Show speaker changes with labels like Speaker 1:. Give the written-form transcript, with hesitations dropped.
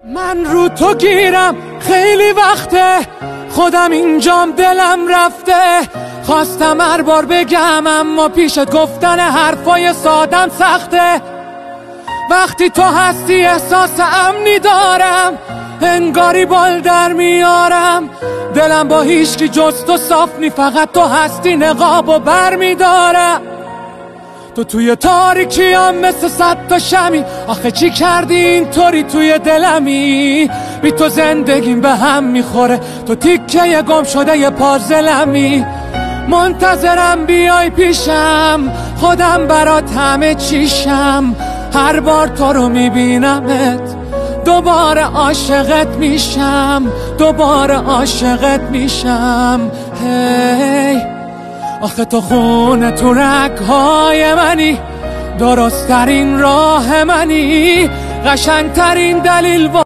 Speaker 1: من رو تو گیرم خیلی وقته، خودم اینجام دلم رفته. خواستم هر بار بگم اما پیشت گفتن حرفای سادم سخته. وقتی تو هستی احساس امنی دارم، انگاری بال در میارم. دلم با هیچکی جز تو صاف نی، فقط تو هستی نقابو بر میدارم. تو توی تاریکیم مثل صد تا شمی، آخه چی کردی اینطوری توی دلمی؟ بی تو زندگیم به هم میخوره، تو تیکه گم شده یه پازلمی. منتظرم بیای پیشم، خودم برات همه چیشم. هر بار تو رو میبینمت دوباره عاشقت میشم، دوباره عاشقت میشم. هی آخه تو خونه تو رگ‌های منی، درست ترین راه منی، قشنگ ترین دلیل